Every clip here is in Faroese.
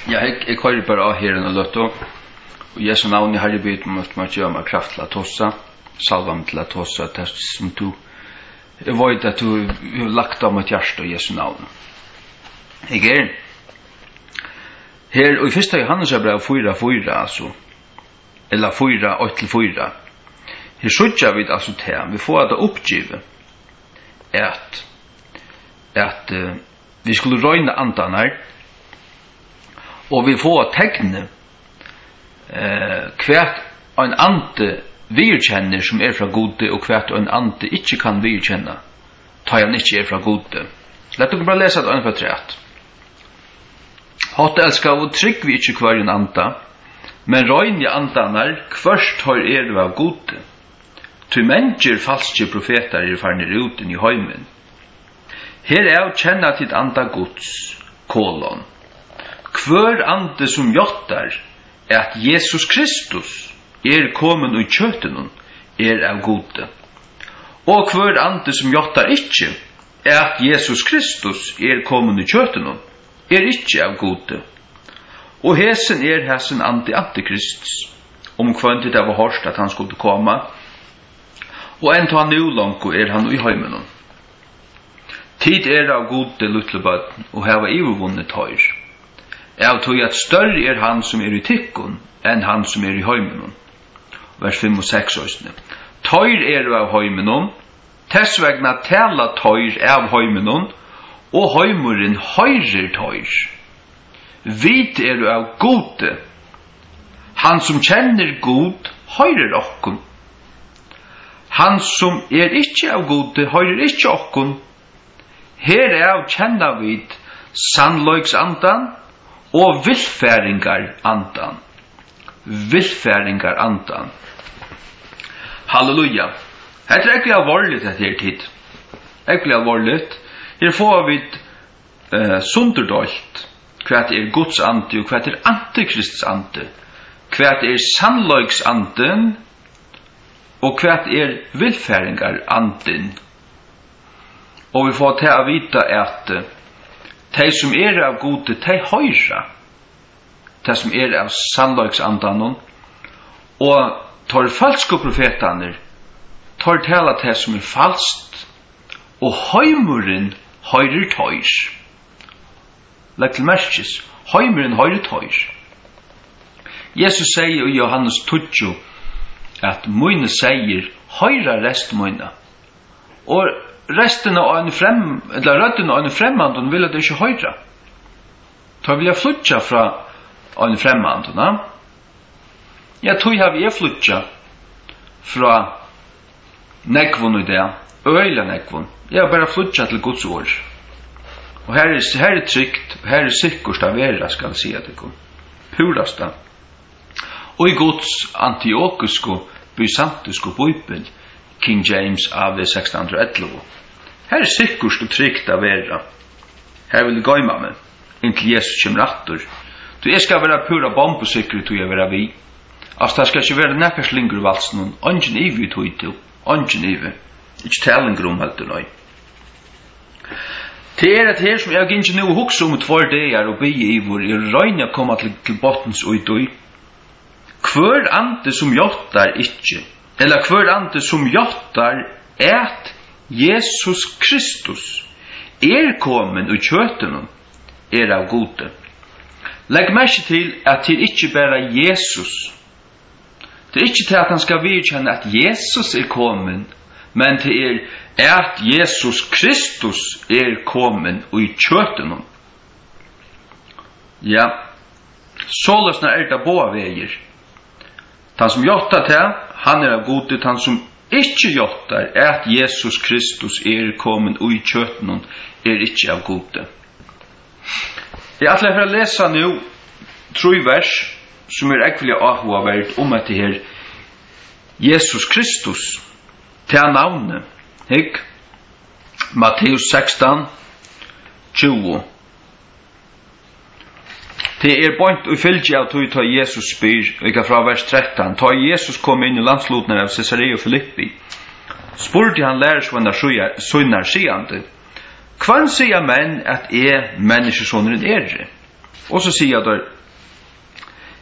Ja, jeg kører bare av her og løtt og Jesu navn i Herre byd måtte man gjøre meg kraft til å tossa, salvam til å tossa, det som du vet at du har lagt av mitt hjerte i Jesu navn. Jeg her, og i første Johannes er brev 4:4, altså, eller 4:8-4. Her sutja vi altså til, vi får det oppgivet, at vi skulle røyne andan her, og vi får tegne hvert en ante virkjenner som fra gode, og hvert en ante ikke kan virkjenne, ta han ikke fra gode. Lett dere bare lese det ennå træt. Hatt elskar og trygg vi ikke hver en anta, men røyne andanar hverst har av gode. Til mennesker falske profeter farner ut i heimen. Her er kjenna til anda Guds, kolon. Hver ande som jottar at Jesus Kristus kommen ui kjøtenen av gode. Og hver ande som jottar ikkje at Jesus Kristus kommen ui kjøtenen ikkje av gode. Og hesen hesen antikristus, kvantit av hårst at han skulle komme, og enn ta nu langt han i heimen. Tid av gode lutlebøtten, og heva ivevunnet høyr. Jeg tog at større han som i tikkun, enn han som i heimen. Vers 5 og 6 òsne. Tøyr av heimen, tess vegna tala tøyr av heimen, og heimuren høyrer tøyr. Vit av gode. Han som kjenner god, høyrer okkun. Han som ikkje av gode, høyrer ikkje okkun. Her av kjenna vid sannløgsandan og vilfæringar andan. Vilfæringar andan. Halleluja. Hetta ekkert alvorligt at her tid. Ekkert alvorligt. Her får vi sunderdalt hva Guds ande og hva antikrists ande. Hva sannløgsanden og hva vilfæringar anden. Og vi får til å vite at de som av gode, de høyra. De som av sannløgsandan og tar falske profetaner, tar tala til som falskt, og heimuren høyrer tøyr. Legg til merkes, heimuren høyrer tøyr. Jesus sier i Johannes 20 at mine sier høyra rest mine. Og resten av røddene av en fremmand vil at det ikke høyra. Da vil jeg flytja fra en fremmand. Ja, tog har vi flytja fra nekvun i det, øyla nekvun. Jeg har bare flytja til Guds ord. Og her trygt, her sikkert av vera, skal jeg si at det går. Purast da. Og i Guds antiokusko, bysantisko bøybel, King James av 1611. Her sikkert og trygt av vera. Her vil det gøyma meg, inntil Jesus kommer atter. Du skal være pura bombesikret til jeg være vi. Altså, det skal ikke være nekker slinger valsen, ongen ivi tog til, ongen ivi. Ikke talinger helt nøy. Det at her som jeg ikke nå hukse om 2 dager og bygge i hvor røyne kommer til bottens utøy. Hver ante som jottar ikke, eller hver ante som jottar at Jesus Kristus kommen og kjøtenen av gode. Legg merke til at det ikke bare Jesus. Det ikke til at han skal virkjenne at Jesus kommen, men det at Jesus Kristus kommen og i kjøtenen. Ja, såløsene det båda veier. Han som jottar til, han av gode. Han som ikke jottar at Jesus Kristus kommen og i kjøtenen ikke av gode. Jeg ætler for å lese nå 3 vers som ekkelig avhåverdt om at det her Jesus Kristus til navnet. Hikk? Matteus 16, 20. Det point og fylgje av tog ta Jesus spyr, ikke fra vers 13. Ta Jesus kom inn i landslutene av Caesarea Filippi. Spurte han lærersvenner sønner siande. Kvann sier menn at menneskesåneren Og så sier der,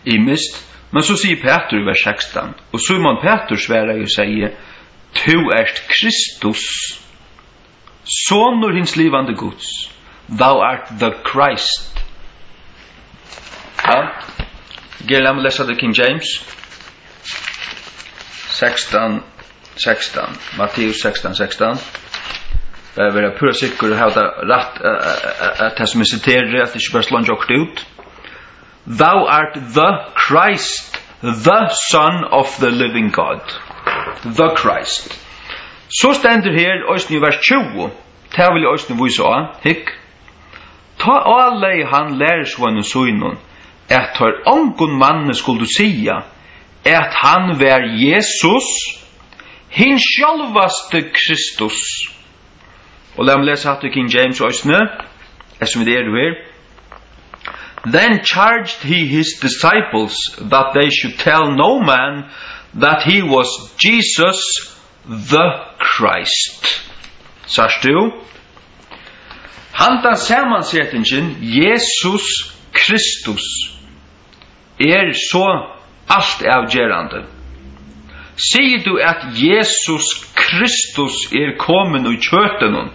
i mist. Men så sier Peter i vers 16, og Simon Peter svarer og sier, «Tu ert Kristus, sonur hins livande Guds, thou art the Christ.» Ja, la meg lese det King James. 16, Matteus 16. Det er veldig pura sikker å ha det rett, at det som er siteret, at det ikke bare slår jokt ut. Thou art the Christ, the Son of the living God. The Christ. Så stender her, i vers 20, det vil jeg vise av, hikk. Ta alle han lærersvann og søgnen, at tar ongon manne skulle sia, at han var Jesus, hin sjálvaste Kristus. Og la meg lese hatt i King James òsne, som det er her. Then charged he his disciples that they should tell no man that he was Jesus the Christ. Sars du? Handan samansetningen Jesus Kristus så allt avgjerande. Sier du at Jesus Kristus kommen i kjøtenen?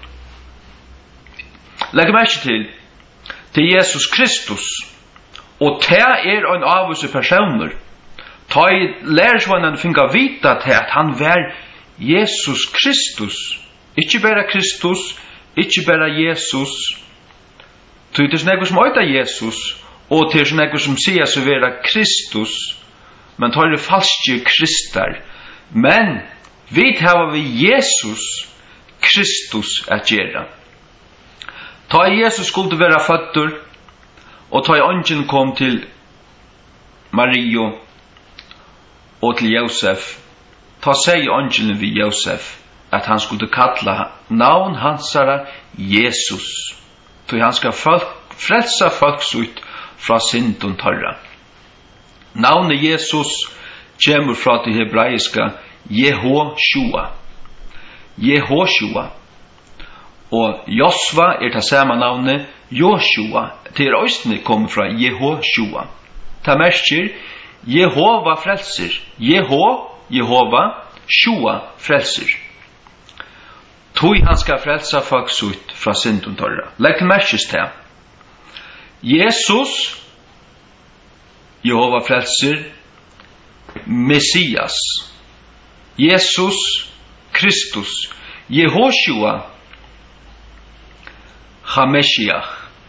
Legg merke til Jesus Kristus, og det en avvise personer. Ta i lærersvannen finga vita til at han var Jesus Kristus. Ikke bare Kristus, ikke bare Jesus. Det er snakket som øyta Jesus, og det er snakket som sier seg være Kristus, men tar det falske Kristar. Men vi tar vi Jesus Kristus at gjøre. Ta Jesus skulle være føtter, og ta ånden kom til Mario og til Josef. Ta seg ånden vid Josef at han skulle kalla navn hansara Jesus. Så han skal frelsa folk ut fra synden torra. Navnet Jesus kommer fra det hebraiska Jehoshua. Jehoshua. Og Josva det samme navnet Joshua. Det òsne kommer fra Jehoshua. Det merker Jehova frelser. Jehova, Shua frelser. Tog han skal frelsa folk ut fra synden torra. Legg merkes til. Jesus, Jehova frelser, Messias. Jesus, Kristus. Jehoshua, Hameshiach.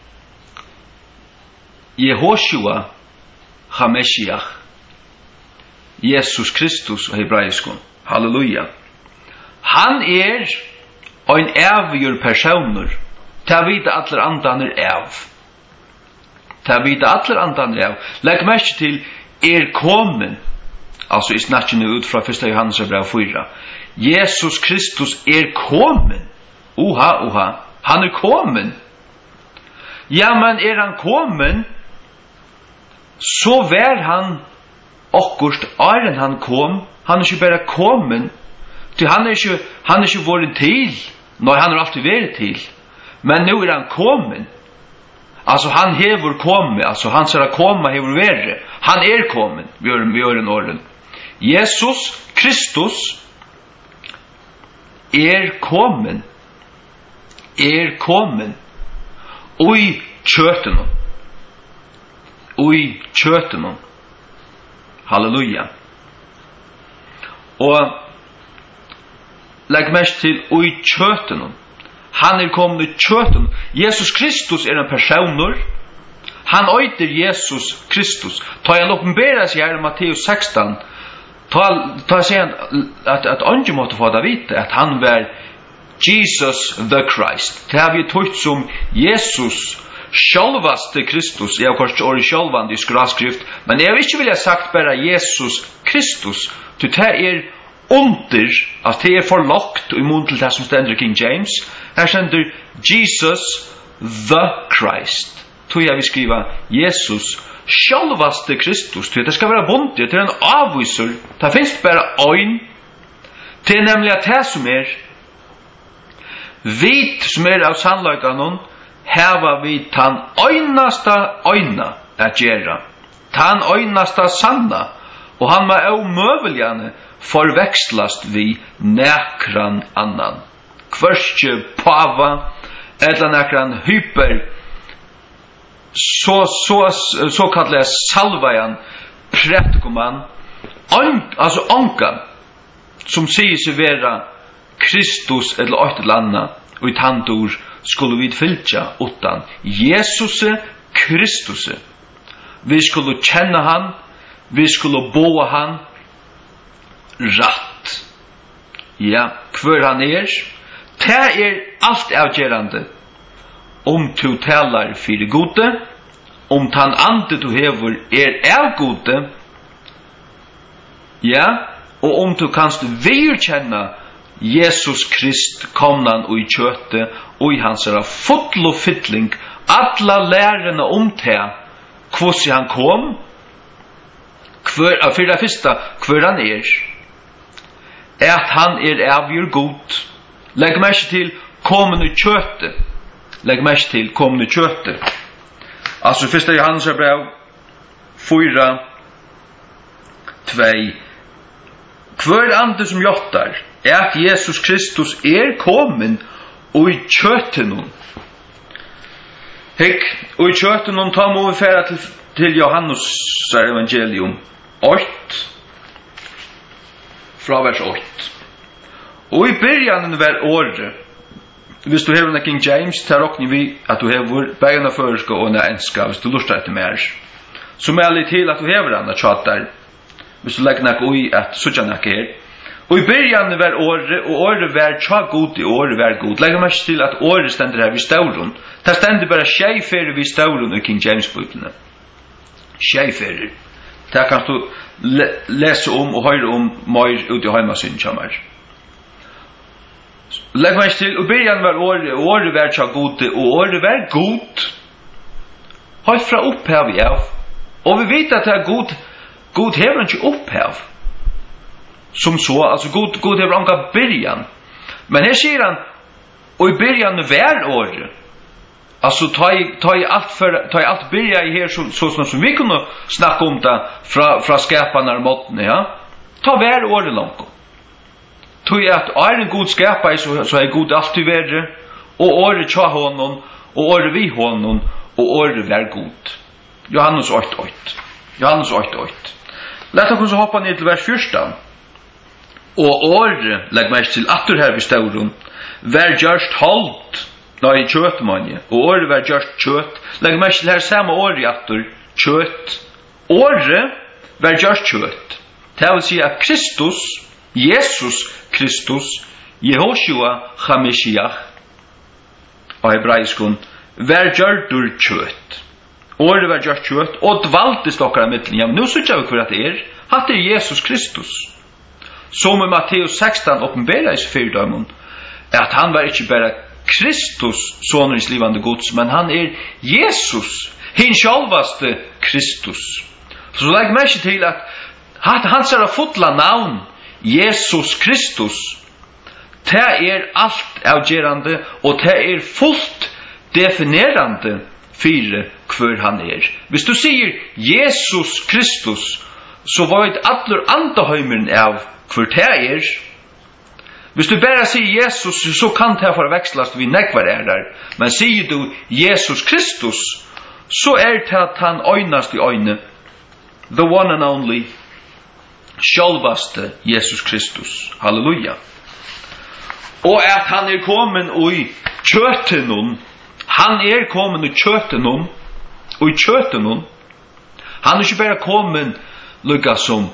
Jehoshua, Hameshiach. Jesus Kristus og hebraiskon. Halleluja. Han en avgjør personer. Ta vita allar andaner av. Ta vita allar andaner av. Legg merke til kommen. Altså i snakkene ut fra 1. Johannes brev 4. Jesus Kristus kommen. Oha. Han kommen. Ja, men han kommen, så var han akkurat åren han kom. Han ikke bare kommen. Han ikke vært til. Nei, han alltid vært til. Men nå han kommen. Altså han hever kommet. Altså han skal komme hever være. Han kommen. Vi gjør en åren. Jesus Kristus kommen. Kommen. Ui kjøtenen. Halleluja. Og legg mest til ui kjøtenen. Han kommet i kjøtenen. Jesus Kristus en personer. Han øyter Jesus Kristus. Ta han åpenberer seg her i Matteus 16. Ta seg at andre måtte få det vite at han var Jesus the Christ. Det har vi tøyt som Jesus sjálvaste Kristus. Jeg har kanskje året sjálvande i skravskrift, men jeg vil ikke vilja sagt bare Jesus Kristus. Det under at det forlagt i mån til det som stender King James. Her stender Jesus the Christ. Så jeg vil skriva Jesus sjálvaste Kristus. Det skal være bundet. Det en avviser. Det finnes bare øyn. Det nemlig at det som vit som av sannløykanon, heva vi tan øynasta øyna at gjera. tan øynasta sanna, og han må omøveljane forvekslast vi nekran annan. Kvørstje pava, eller nekran hyper, så kallet salvajan, prætikoman, altså onkan, som sier seg vera Kristus eller åt eller anna, og i tandur skulle vi fylja utan Jesus Kristus. Vi skulle kjenne han, vi skulle boa han rætt. Ja, hver han det alt avgjerande. Om du talar fyrir gode, om tan ande du hever av gode, ja, og om du kanst virkjenna Jesus Krist komnan og i kjøte og i hans full og fytling alla lærerne om det hvordan han kom for det første hver han at han avgjør god. Legg merke til kommen i kjøte. Legg merke til kommen i kjøte. Altså 1. Johannes brev 4 2. Hver ande som jottar at Jesus Kristus kommen og i kjøten. Hekk, og i kjøten ta må vi færa til Johannes evangelium 8 fra vers 8. Og i byrjanen var året, hvis du hever en King James, tar råkning vi at du hever begge føreska og en enska, hvis du lurer etter mer. Så med alle til at du hever andre tjater, hvis du legger nok i at suttja nok her. Og i byrjanen var året, og året var tja god i året var god. Legger meg til at året stender her vid stauren. Det stender bare tjeiferie vid stauren i King James-bøkene. Tjeiferie. Det kan du lese om og høre om mer ut i heimasyn kommer. Legg meg til, og byrjan var året, og året var tja god, og året var god. Helt fra opphav, ja. Og vi vet at det god, god hever ikke opphav. Som så, altså god hever anga byrjan. Men her sier han, og i byrjan var året. Altså, ta i alt byrja i her, sånn som vi kunne snakke om det fra skapene og måten, ja. Ta hver året langt. Tog at en god skapare så god alltid verre, og året tja honom, og året vi honom, og året var god. Johannes 8:8. Johannes 8:8. Lett oss hoppa ned til vers 14. Og året, legg meg til atter her ved stauren, var gjørst holdt, i kjøtmanje, og året var gjørst kjøt. Legg meg til her samme året i atter, kjøt. Året var gjørst kjøt. Det vil si at Kristus, Jesus Kristus, Jehoshua HaMashiach, og hebraiskun, var gjørdur kjøt. Året var gjørst kjøt, og dvaltist okkara mittlen. Ja, men nu sykja vi hver at hatt Jesus Kristus. Som i Matteus 16 åpenberer i fyrdøymon, at han var ikke bare Kristus, sonens livande gods, men han Jesus, hin sjálvaste Kristus. Så legg meg ikke til at hans fotla navn, Jesus Kristus, det alt avgjerande, og det fullt definerande for hver han Hvis du sier Jesus Kristus, så var det alle andre høymeren av hver det Hvis du bare sier Jesus, så kan det forvekslast vi nekvar der. Men sier du Jesus Kristus, så det at han øynast i øyne, the one and only, sjálvaste Jesus Kristus. Halleluja. Og at han kommen i kjøtenon, han kommen i kjøtenon, og i kjøtenon, han ikke bare kommen lukka som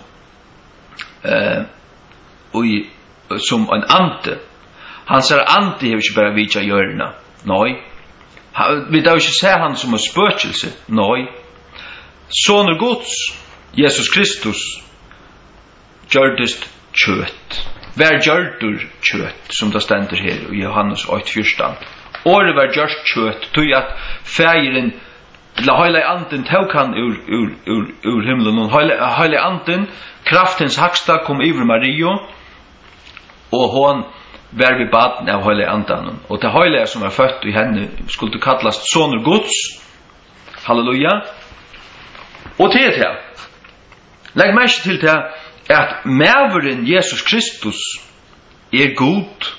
som en ante. Han sier ante har ikke bare vidtja hjørna. Nei. Vi da ikke se han som en spøkelse. Nei. Soner Guds, Jesus Kristus, gjørdest kjøt. Vær gjørdur kjøt, som det stender her i Johannes 8:14. Året var gjørst kjøt, tog at feiren la heile anden tog han ur himmelen, og heile anden, kraftens haksta kom iver Mario, og hon var vid baden av heile anden. Og det heile som var født i henne skulle kallast Soner Guds. Halleluja. Og til det, legg mest til det, at mæveren Jesus Kristus god.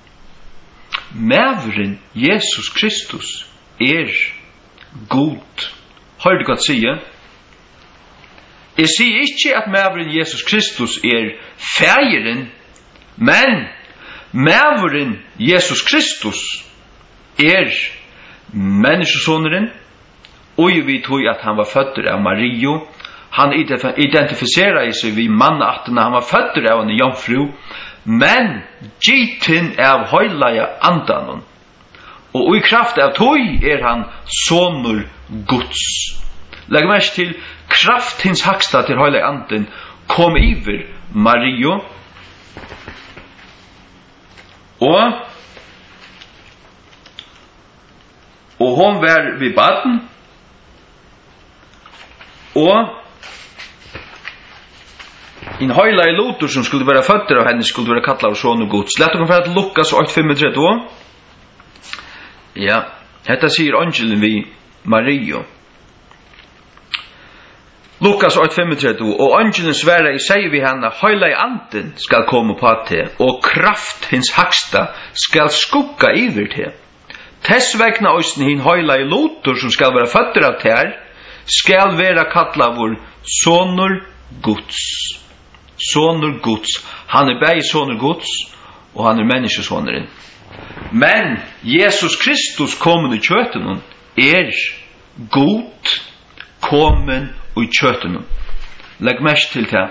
Mæveren Jesus Kristus god. Hør du godt sige? Jeg sier ikke at mæveren Jesus Kristus fægeren, men mæveren Jesus Kristus menneskesoneren, og vi tog at han var født av Mario. Han identifiserer seg vid mannattene, han var født av en jomfru, men gitten av høylaja andanen. Og i kraft av tog han sonur Guds. Legg mest til kraft hins haksta til høylaja anden kom iver Mario, og hon var vid baden, og en høyla i lotur som skulle være føtter av henne skulle være kattlet av sånne gods. Lett å komme til Lukas 8:35. Ja, dette sier angelen vi Mario. Lukas 8:35. Og angelen sverre i seg vi henne, høyla i anden skal komme på til, og kraft hins haksta skal skugga iver til. Tess vegna òsne hin høyla i lotur som skal være føtter av ter, skal være kattlet av vår sonur Guds. Sonur Guds. Han bæg sonur Guds, og han menneskesoneren. Men Jesus Kristus komen i kjøtenen god komen i kjøtenen. Legg mest til det.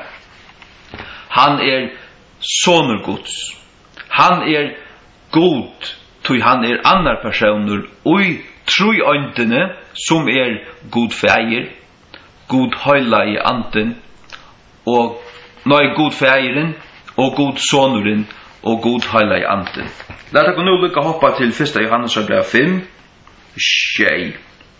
Han sonur Guds. Han god, tog han andre personer, og tru øyntene som god feir, god høyla i anden, og god feiren, og god sonuren, og god høyla i anden. Lad oss nå lukka hoppa til 1. Johannes brev 5, 6.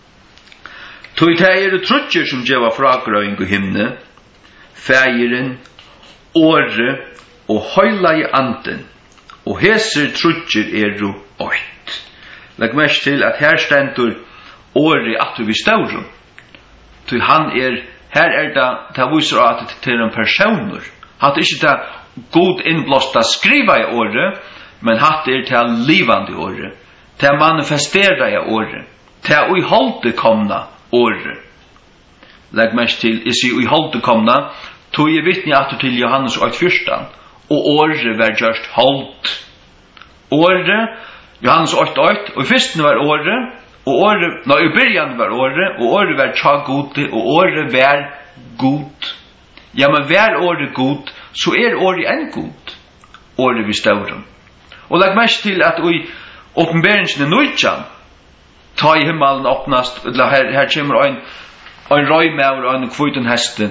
Tog det trutjer som djeva fragrøyng i himne, feiren, åre, og høyla i anden, og heser trutjer åkt. Legg mest til at her stendur åre at vi staurum. Tog han her det viser at det en personer. Hatt ikke det god innblåsta skriva i året, men hatt det livande året. Det manifestera i året. Det uiholde komna året. Legg mest til, jeg sier uiholde komna, tog jeg vittne at til Johannes 8:14, og året var gjørst holdt. Året, Johannes 8:8, og i fyrsten var året, og året, i byrjan var året, og året var tja gode, og året var god. Ja, men var året god, så året en god. Året vi staurum. Og legg mest til at i åpenberingen nøytjan, ta i himmelen åpnast, her kommer en røymaur og en kvøyten heste.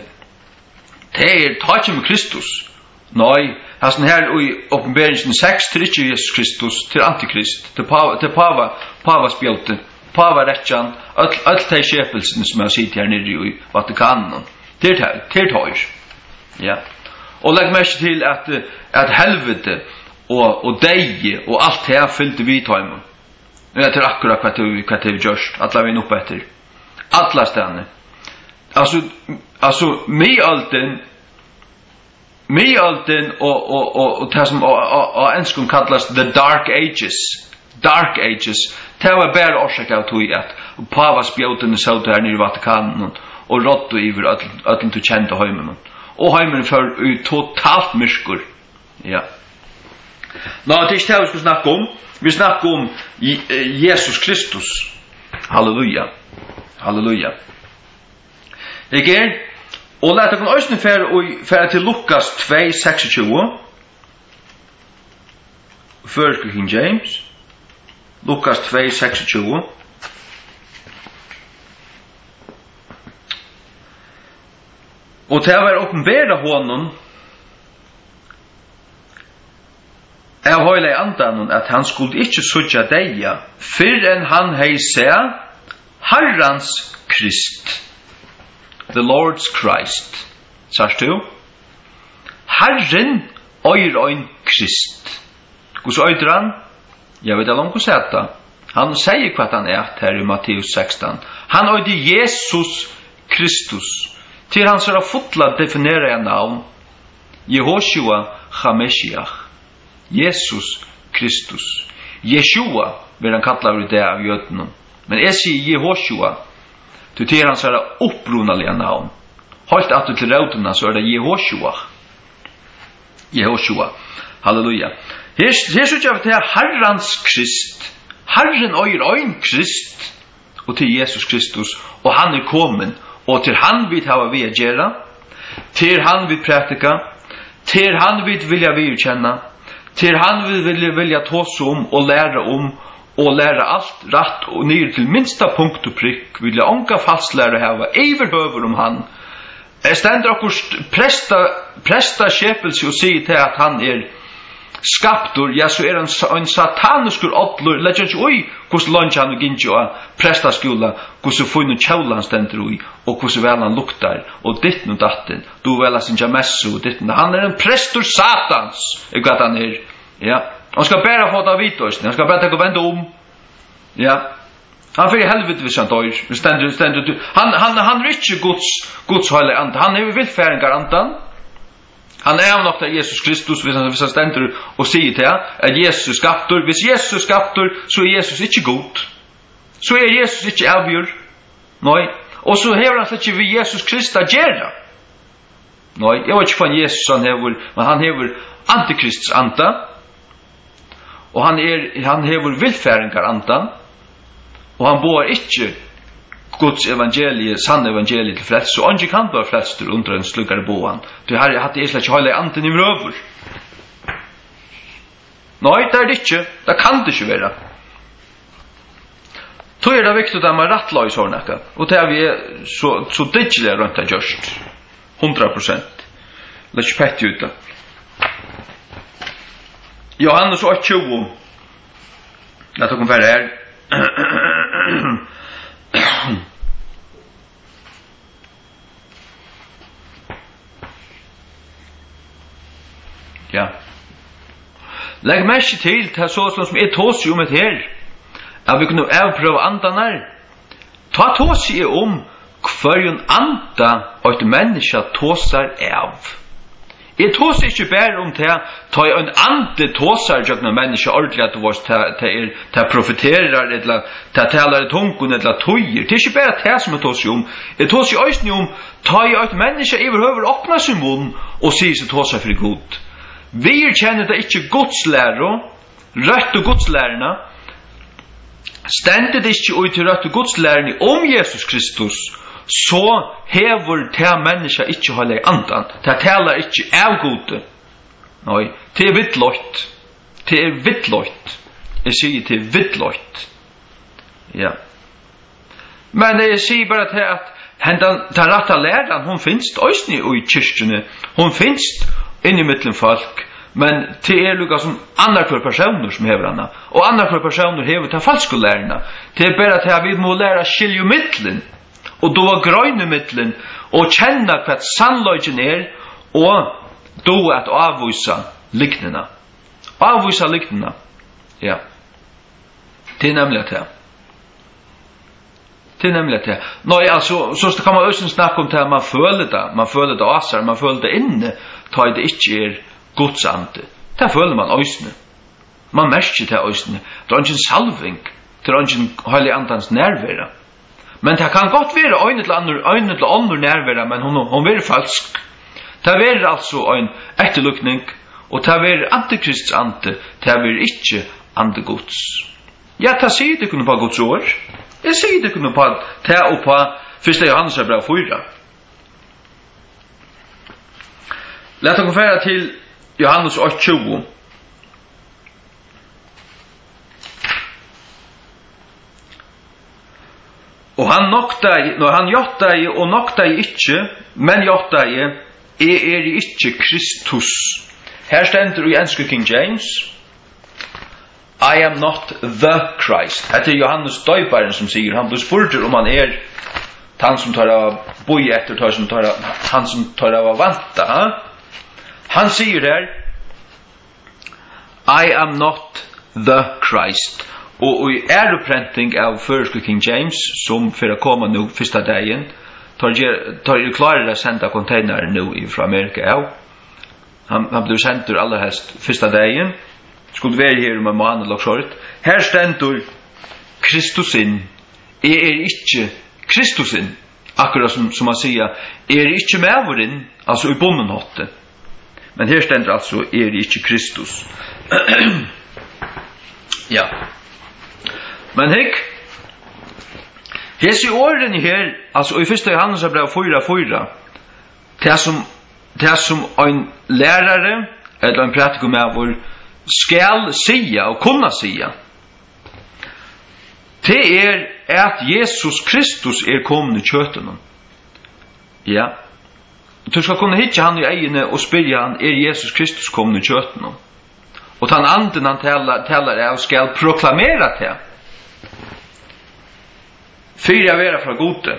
Det ta ikke med Kristus. Nei, her i åpenberingen 6 til ikke Jesus Kristus, til Antikrist, til Pavaspjøte, Pavaretjan, alt de skjepelsene som har sitt her nere i Vatikanen. Til tøyr. Ja. Og legg mest til at helvete og deie og alt det fyllte vi tøymen. Det akkurat hva det vi gjørst. Alla vi oppe etter. Alla stedene. Altså middelden og det som og enskund kallas the dark ages. Dark ages. Det var bare årsak av tog at Pavaspjøtene satt her nere i Vatikanen og rådde iver at du kjente heimen. Og heimen for totalt myrskur. Ja. Nå, det ikke det vi skal snakke om. Vi snakker om Jesus Kristus. Halleluja. Halleluja. Ikke? Og lett dere også fære til Lukas 2:26. Først King James. Lukas 2:26. Og til å være åpenbæra hånden av høyla i andan at han skulle ikke sutja deia før enn han hei se Herrans Krist, the Lord's Christ. Sars du? Herren øyr Krist. Hvordan øyder han? Jeg vet along hos etta. Han sier hva han her i Matteus 16. Han øyder Jesus Kristus, Till hans är fotla definera namn. Jehoshua HaMashiach. Jesus Kristus. Yeshua vill han kalla det av jötnen. Men jag säger Jehoshua. Till hans är upprunaliga namn. Halt att du till rådena så är det Jehoshua. Jehoshua. Halleluja. Här så jag till Herrans Krist. Herren ögon Krist. Och till Jesus Kristus. Och han är kommen. Och till han vid hava vi att göra. Till han vid praktika. Till han vid vilja vi känna. Till han vid vilja tås om och lära allt rätt och ner till minsta punkt och prick. Vill jag anka fastlära hava överhöver om han. Ständer också prästa skepelse och säger till att han är skaptor, ja så är han en satanisk åtlur, lägger inte oj hos lunch han gick ju prästa skola, hos få in tjaulan ständer oj och hos väl han luktar och ditt och datten, du väl sin jamesso ditt. Han är en prästor satans, är vad han är. Ja, han ska bara få ta vitos, han ska bara ta vända om. Ja. Han för i helvete vid sånt oj, ständer han är inte Guds heliga ande. Han är villfäringar andan. Han är nog där Jesus Kristus vis han ständer och säger till att Jesus skaptor. Vis Jesus skaptor så är Jesus inte god. Så är Jesus inte avgjord. Nej. Och så har han inte vi Jesus Kristus gärna. Nej, jag vet inte från Jesus han har, men han har antikrists anta. Och han har villfäringar andan. Och han bor inte Guds evangelie, sann evangelie till frälst. Så han kan vara frälst under en sluggare boan. Du har hatt det slags hela anten i röver. Nej, det är det inte. Det kan det inte vara. Då är det viktigt att man rattlar i sådana. Och det är vi så digitalt runt det just. 100%. Lätt pett ut det. Johannes 8:20. Låt oss komma här. Ja. Lägg märke till det så som är tås om det här. Att vi kunde avpröva andanar. Ta tås om kvarjon anda och ett människa tåsar av. Jag tås inte bara om det. Ta en ande tåsar jag när människa ordentligt att vars ta profeterar eller ta talar i tungon eller tojer. Det är inte bara det som jag tås om. Jag tås ju också om ta jag ett människa överhuvud öppna sin mun och säger sig tåsar för god. Vi känner det inte Guds läro, rätt och Guds lärarna. Ständigt inte ut till rätt och Guds lärarna om Jesus Kristus. Så hever det människa inte hålla i andan. Det talar inte av gode. Nej, det är vittlöjt. Det är vittlöjt. Jag säger det är vittlöjt. Ja. Men jag säger bara till att den rätta läraren, hon finns också i kyrkene. Hon finns in i mitten folk. Men det är lika som andra för personer som hever henne. Och andra för personer hever till falskolärarna. Det är bara till att vi må lära skilja mittlen. Och då var gröna mittlen. Och känna vad sannlöjden är. Och då att avvisa liknena. Avvisa liknena. Ja. Det är nämligen det. Det är nämligen det. Nej, alltså, så kan man också snacka om det här. Man följer det. Man följer det asar. Man följer det inne. Ta det inte är Guds ande. Det följer man också. Man märker det också. Det är inte en salving. Det är inte en helig andans närvaro. Men det kan gott vara öjnet till andra närvaro. Men hon är falsk. Det är alltså en efterlukning. Och det är antikrists ande. Det är inte ande Guds. Ja, det säger det kunde på Guds år. Jag säger det kunde på det och på första Johannes brev 4. Låt oss gå till Johannes 8:20. Och han nokta, når han jotta och nokta inte, men jotta är inte Kristus. Här ständer i engelska King James. I am not the Christ. Det är Johannes döparen som säger, han blir spurter om han är han som tar av boj efter han som tar av vanta. Han säger där I am not the Christ. Och i äroprenting av första King James som för att komma nu första dagen tar klarar att sända container nu från Amerika. Ja. Han blir sendt allra helst första dagen. Skulle vara här med man och short. Här stendur Kristusin. Inte Kristusin. Akkurat som man säger, inte mäveren, alltså i bommenhotte. Men här stendur alltså inte Kristus. Ja. Men här ser orden här, alltså i första Johannes brev 4:4. Det som en lärare eller en predikomavor skall säga och kunna säga. Det att Jesus Kristus kommit i köttet. Ja. Du ska kunna hitta han i egna och spyrja han, Jesus Kristus kommit i köttet? Och han anden han talar och skall proklamera det. Fyra vera från gode.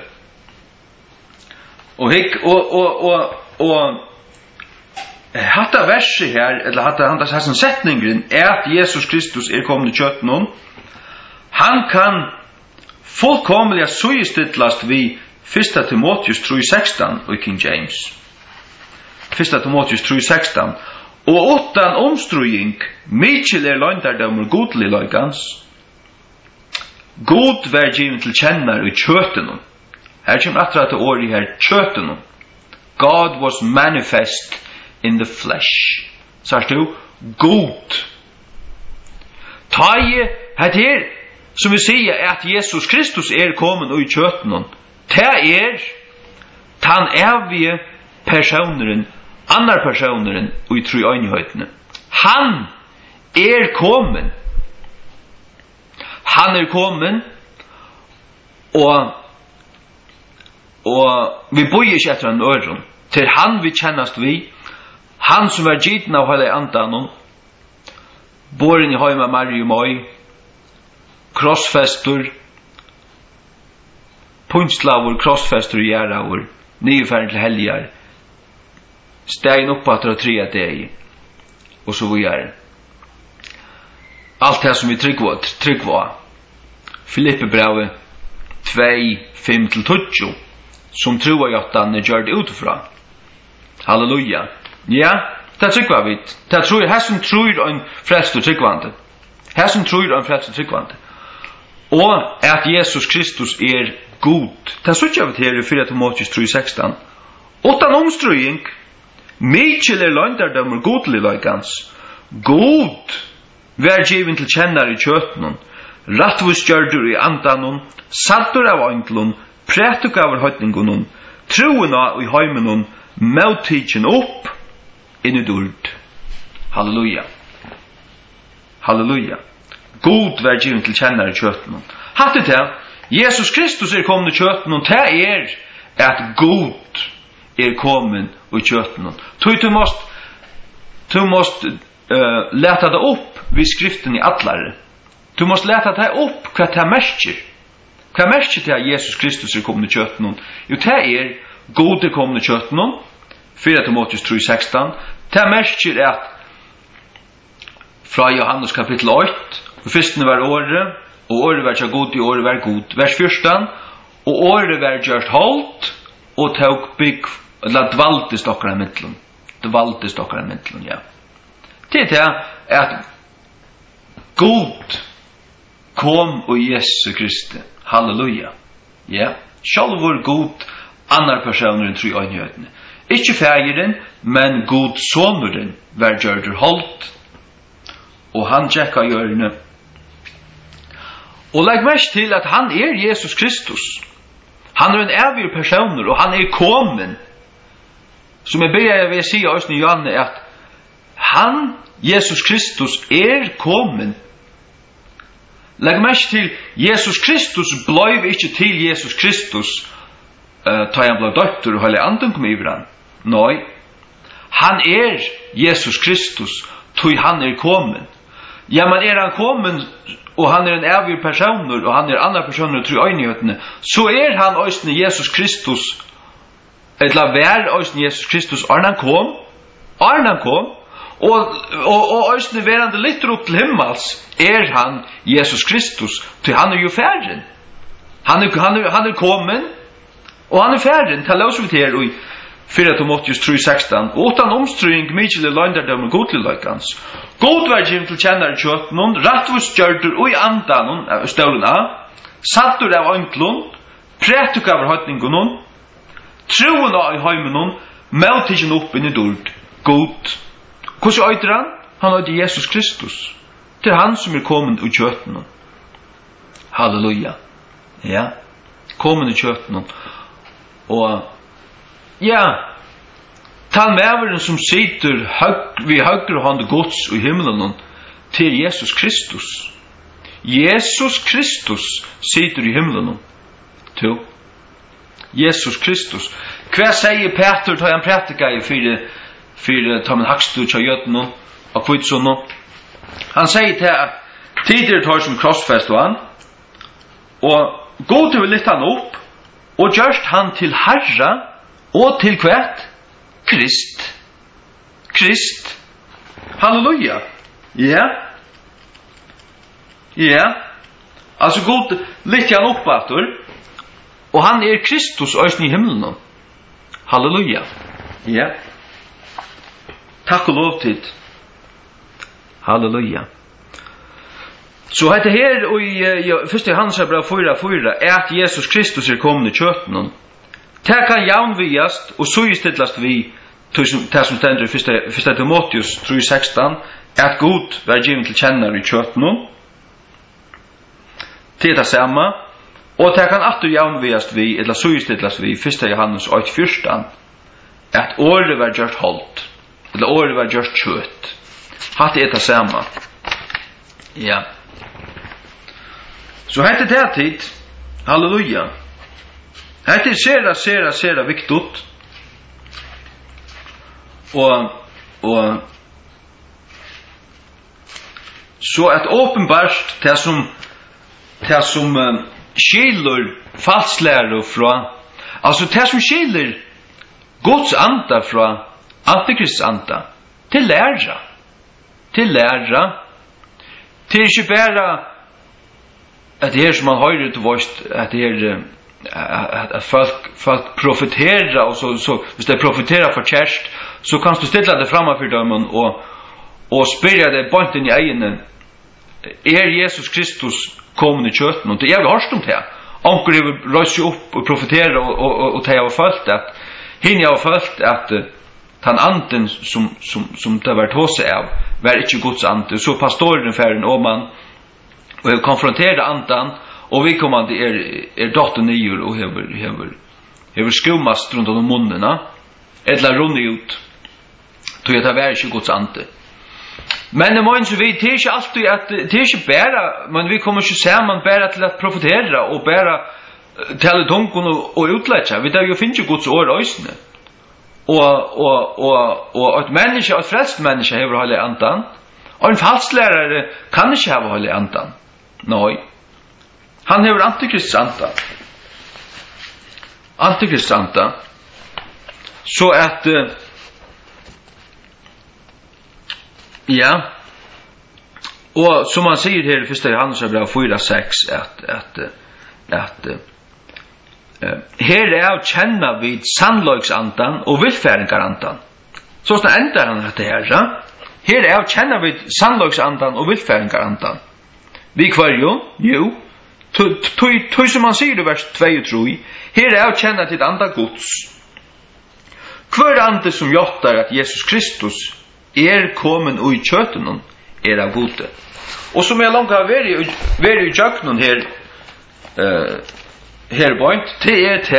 Och hatta verset här, eller hatta som sättningen att Jesus Kristus kommit i köttet. Han kan fullkomliga sujestitlast vid 1 Timoteus 3:16 och King James. 1 Timoteus 3:16. Och utan omstrojning, mycket lögndardömer godlig lögans. God var given till kännar i köttet. Här kommer att det ord i här köttet. God was manifest in the flesh. Sars du? God. Taje, här som vi säger att Jesus Kristus kommen i köttet. Det tan evige personeren, andra personeren i treenheten. Han kommen. Han kommen og vi bøyer ikke etter en øren. Til han vi kjennast vi, han som er gitten av hele andan, båren i høyma Marium og krossfester, punktslaver, krossfester i gjerraver, nyfærden til helger, stegen opp at det 3 deg, og så videre. Alt det som vi tryggva. Filippe brevet 2:5-20, som tror jag att han gör det utifrån. Halleluja. Ja, det tryggva vi. Det tror jag, här som tror en frälst och tryggvande. Här som tror en frälst och tryggvande. Och att Jesus Kristus god. Det såg jag vid här i 4 Timoteus 3:16. Utan omströjning, mycket lögndardömer godlig lögans. God vær given til kjennar i kjøtnen, rattvusgjørdur i andanon, saltur av øyntlun, prætuk av høytningunon, troen i heimenon, møttidjen opp, inn i dord. Halleluja. Halleluja. God vær given til kjennar i kjøtnen. Hatt det til, Jesus Kristus kommet i kjøtnen, det at god kommet i kjøtnen. Du måst leta det opp vid skriften i allare. Du måste leta det upp vad det märker. Vad märker det att Jesus Kristus kommit i köttet? Jo, det gode kommit i köttet. 4 Timoteus 3:16. Det märker att fra Johannes kapitel 8, och försten var året, och året var så god i året var god. Vers 14. Och året var gjort halt, och tog bygg, eller dvalte stockar i mittlen. Dvalte stockar i mittlen, ja. Det att god kom och Jesu Kristi. Halleluja. Ja. Sjálvur god annar personer i treenheten. Ikke fægeren, men god sonuren var gjørdur holdt. Og han tjekka hjørne. Og legg mest til at han Jesus Kristus. Han en evig personer, og han kommen. Som jeg ber ved å si av i Johanne, at han, Jesus Kristus, kommen. Legg mest til, Jesus Kristus bløyv ikke til Jesus Kristus, ta han blei døttur og hele anden kom i hverandre. Nei, han Jesus Kristus, tog han kommen. Ja, men han kommen, og han en evig personer, og han andre personer, tror øynighetene, så han også Jesus Kristus, eller vær også Jesus Kristus, han kom, og øysene verande litt opp til himmels han Jesus Kristus, til han jo færren. Han kommen, Og han färden till oss här i 4 Timoteus 3:16. Utan omströing Michael Landerdom godligans. God var givet til kjenner kjøtt, noen rattvustgjørter og i andan stålene, saltur av ønklun, prætuk av høytningen, troen av heimen, møtingen opp inn i dord. God. Hvordan øyder han? Han øyder Jesus Kristus. Det han som kommet i kjøttene. Halleluja. Ja. Kommet i kjøttene. Og ja, tan mæveren som sitter vi høyre hånd gods i himmelen til Jesus Kristus. Jesus Kristus sitter i himmelen. To. Jesus Kristus. Hva sier Peter til han prætika i fire Tommen Hakstu til Jøtten og Kvitsson? Han sier til at tider tar som krossfest og han, og god til å lytte han opp, og gjørst han til Herre, og til hvert? Krist. Krist. Halleluja. Ja. Ja. Altså god lytte han opp etter, og han Kristus øysen i himmelen. Halleluja. Ja. Takk og lov til. Halleluja. Så heter her og i første Hansa brev 4:4 at Jesus Kristus kommet i kjøtten. Det kan jaunviast og sugestidlast vi det som stender i 1 Timoteus 3:16 at Gud var givet til kjenner i kjøtten. Det det samme. Og det kan atter jaunviast vi eller sugestidlast vi 1 Johannes 8:14 at året var gjort holdt eller året var gjort kjøtt. Hatt det samme. Ja. Så heter det tid. Halleluja. Heter sera viktigt. Og så at åpenbart det som skilur falsklære fra, altså det som skilur Guds anda fra Antikrists anda, til læra. Til læra. Til ikke bare at det som man hører til vårt, at det at folk profeterer, og så hvis de profeterer for kjærst, så kan du stille det framfor dem og spørre det bort inn i egne. Jesus Kristus kommet i kjøtten? Og det har vi hørt om det. Anker har røst seg opp og profeterer, og det har følt at henne har følt at den anden som det har vært hos seg av var ikke Guds ande. Så pastoren færen og man og konfronterer anden, og vi kommer til dotter nyer og hever skummast rundt om munnene, eller rundt ut, til at det var ikke Guds ande. Men det må ikke vi, det ikke alltid at, det ikke bare, men vi kommer ikke sammen bare til at profetere, og bare tale tungen og utlætja. Vi der jo finner ikke Guds ord øysene. Og et menneske, et frelst menneske hever holde andan, og en falsklærere kan ikke have holde andan. Nei. Han hever Antikrists anda. Antikrists anda. Så at ja. Og som han sier her i 1. Johannes brev 4:6 at her av kjenna vid sannløgsandan og vilfæringarandan. Så enda han dette her, ja? Her av kjenna vid sannløgsandan og vilfæringarandan. Vi kvar jo, tog som han sier i vers 2 og 3, her av kjenna til anda Guds. Hver ande som gjottar at Jesus Kristus kommen ui kjøtenen av gode. Og som jeg langt har vært i kjøkkenen her point, det til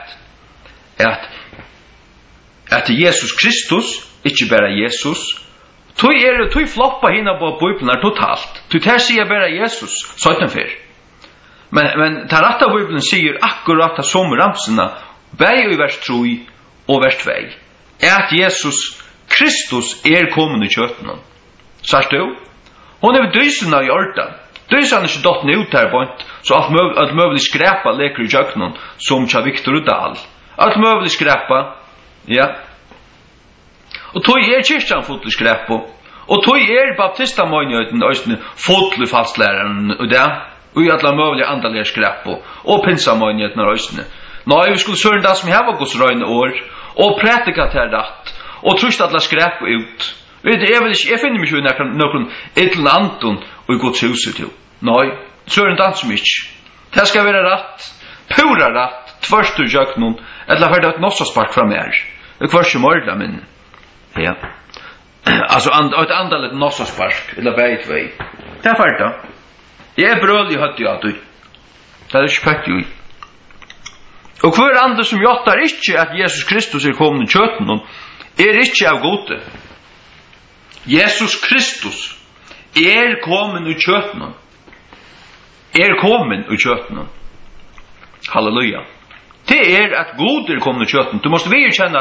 at Jesus Kristus, ikke bare Jesus, tog floppa hina på Bibelen totalt. Tog her sier bare Jesus, 17 Men den rette Bibelen sier akkurat det som ramsene, bare i vers 3 og vers 2, at Jesus Kristus kommen i kjøttenen. Sars du? Hon dysene i orda. Dysene ikke dottene ut her point, så alt møvelig skrepa leker i kjøkkenen, som tja Victor Udal. Alt møvelig skrepa, ja. Og tog kyrkjan fotlig skrepa, og tog baptistamøynjøyden øystene fotlig fastlæreren og det, og i alle møvelig andalige skrepa, og pinsamøynjøyden øystene. Nei, vi skulle søren det som heva Guds røyne år, og prætika til rett, og trust at la skrepp ut. Jeg finner meg ikke noen etter anton og i Guds huset til. Nei, søren det som ikke. Det skal være rett, pura rett, tvørst ur jøknun, eller har det et nossaspark fra mer. Det er kvørst i mørla min. Ja. Altså, et andalet nossaspark, eller beit vei. Det er ferdig da. Jeg er brølig høtt i at du. Det er ikke pekt jo i. Og hver andre som gjottar ikke at Jesus Kristus er kommet i kjøtten, er ikke av gode. Jesus Kristus er kommet i kjøtten. Er kommet i kjøtten. Halleluja. Det er at god er kommet i kjøtten. Du måste virkjenne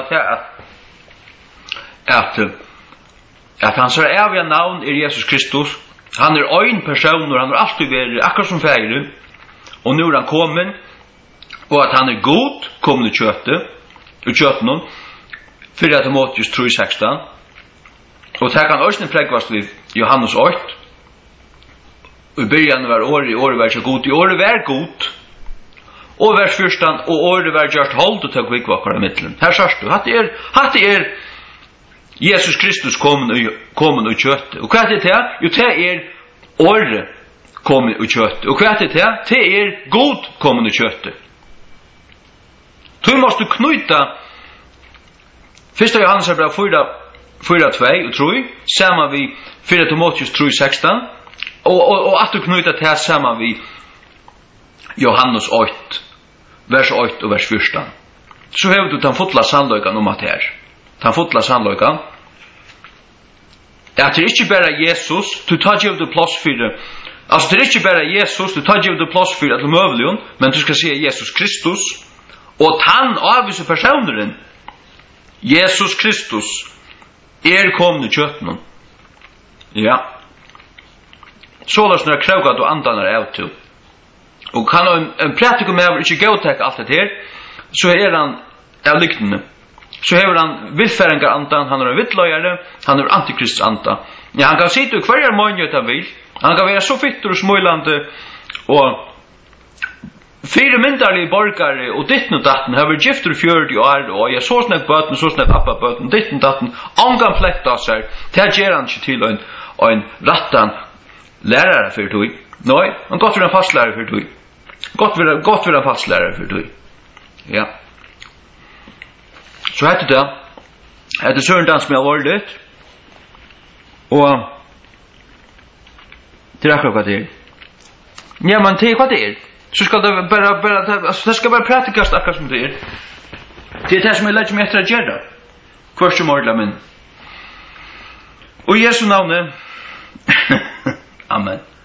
at hans evige navn er Jesus Kristus. Han er en person, og han har alltid vært akkurat som feiren. Og nu er han kommet, og at han er god, kommet i kjøtten, for at Timotheus 3:16. Og det kan også prekvast ved Johannes 8. Og i begynnelsen var året var ikke god, i året var god. Og vers 1, og året var gjort holdt og tøk vikvakkere i middelen. Her sørst du, hatt er Jesus Kristus kommet i kjøttet. Og hva er det til? Jo, det er året kommet i kjøttet. Og hva er det til? Det er god kommet i kjøttet. Du måste knyta 1. Johannes er bra 4:2 og 3, sammen vi 4 Timotheus 3:16, og at du knyta til sammen vi Johannes 8, vers 8 og vers 14. Så har du den fotla sannløykan om at her. Den fotla sannløykan. At det er ikke bare Jesus, du tar givet du plass for det. Altså det er ikke bare Jesus, du tar givet du plass for det møvelion, men du skal si Jesus Kristus, og han avviser personeren. Jesus Kristus er kommet i kjøtten. Ja. Så la oss når kraugat og andan er av til. Og kan en pratikum med ikke gautek alt det her, så er han av lyktene. Så hever han villfæringar andan, han er en vittløyare, han er antikrists anda. Ja, han kan sitte i hver måned han vil. Han kan være så fitter og smøylande, og 4 myndarlige borgare og ditten og datten har vært gifter 40 år, og jeg så snakk bøten, så snakk appa bøten, ditten og datten, angan plekt av seg, det gjør han ikke til en rattan lærere for tog. Nei, han godt vil en fastlærere for tog. Godt vil en fastlærere for tog. Ja. Så heter det, etter Sørendans som jeg har vært litt, og det er akkurat hva det er. Ja, men det er hva det er. Så skal det det skal bare pratikast akkurat som det er. Det er det som jeg lærer meg etter å gjøre. Kvart som ordla min. Og Jesu navnet. Amen.